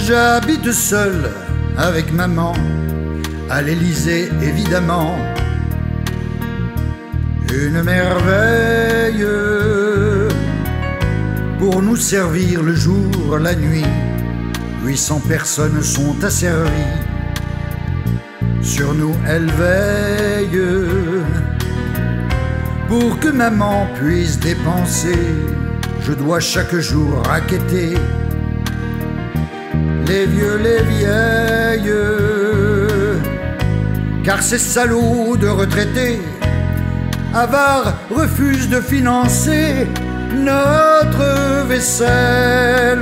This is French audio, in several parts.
J'habite seul avec maman, à l'Élysée évidemment. Une merveille pour nous servir le jour, la nuit. 800 personnes sont asservies. Sur nous elle veille pour que maman puisse dépenser. Je dois chaque jour racketter les vieux, les vieilles, car ces salauds de retraités avares refusent de financer notre vaisselle.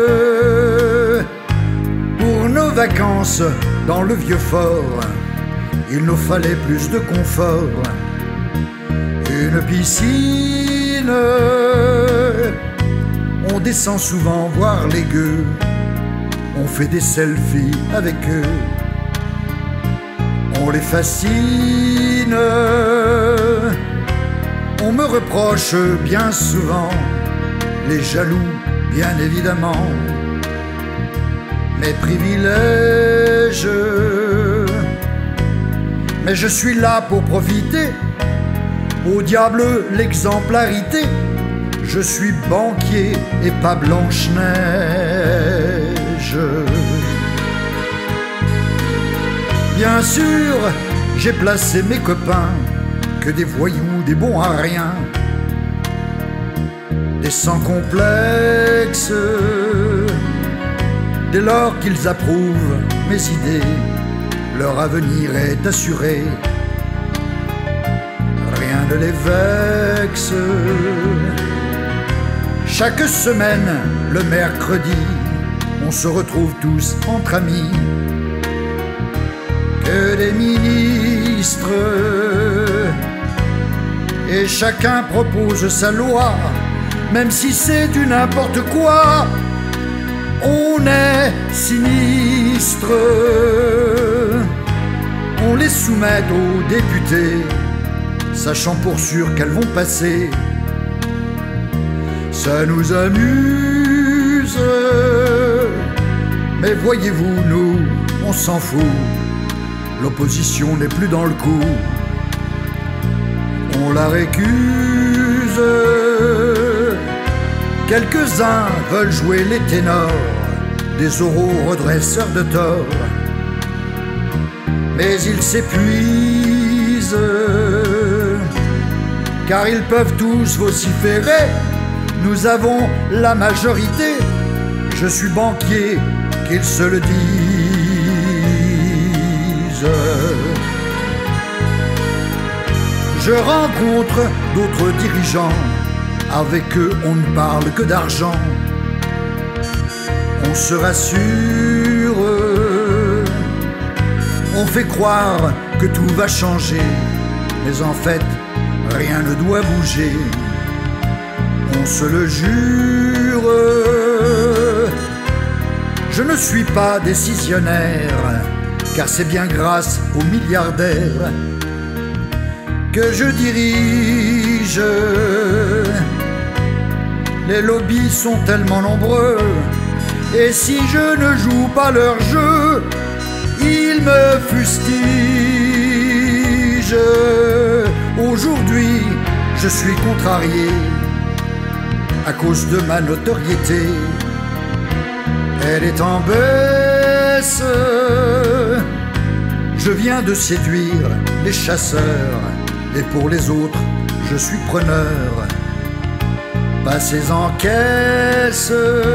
Pour nos vacances dans le vieux fort, il nous fallait plus de confort. Une piscine, on descend souvent voir les gueux. On fait des selfies avec eux, on les fascine. On me reproche bien souvent, les jaloux bien évidemment, mes privilèges. Mais je suis là pour profiter, au diable l'exemplarité. Je suis banquier et pas Blanche-Neige. Bien sûr, j'ai placé mes copains, que des voyous, des bons à rien, des sans complexe. Dès lors qu'ils approuvent mes idées, leur avenir est assuré. Rien ne les vexe. Chaque semaine, le mercredi, on se retrouve tous entre amis. Que des ministres, et chacun propose sa loi, même si c'est du n'importe quoi. On est sinistre. On les soumet aux députés, sachant pour sûr qu'elles vont passer. Ça nous amuse, mais voyez-vous, nous, on s'en fout. L'opposition n'est plus dans le coup. On la récuse. Quelques-uns veulent jouer les ténors, des oraux redresseurs de tort. Mais ils s'épuisent, car ils peuvent tous vociférer. Nous avons la majorité. Je suis banquier, qu'ils se le disent. Je rencontre d'autres dirigeants. Avec eux, on ne parle que d'argent. On se rassure. On fait croire que tout va changer, mais en fait, rien ne doit bouger. On se le jure. Je ne suis pas décisionnaire, car c'est bien grâce aux milliardaires que je dirige. Les lobbies sont tellement nombreux, et si je ne joue pas leur jeu, ils me fustigent. Aujourd'hui, je suis contrarié à cause de ma notoriété. Elle est en baisse. Je viens de séduire les chasseurs, et pour les autres, je suis preneur. Passez en caisse.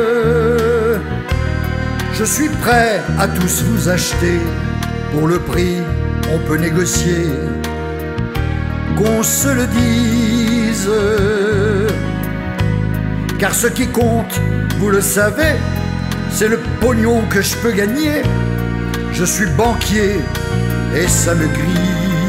Je suis prêt à tous vous acheter. Pour le prix, on peut négocier. Qu'on se le dise, car ce qui compte, vous le savez, c'est le pognon que je peux gagner. Je suis banquier et ça me grille.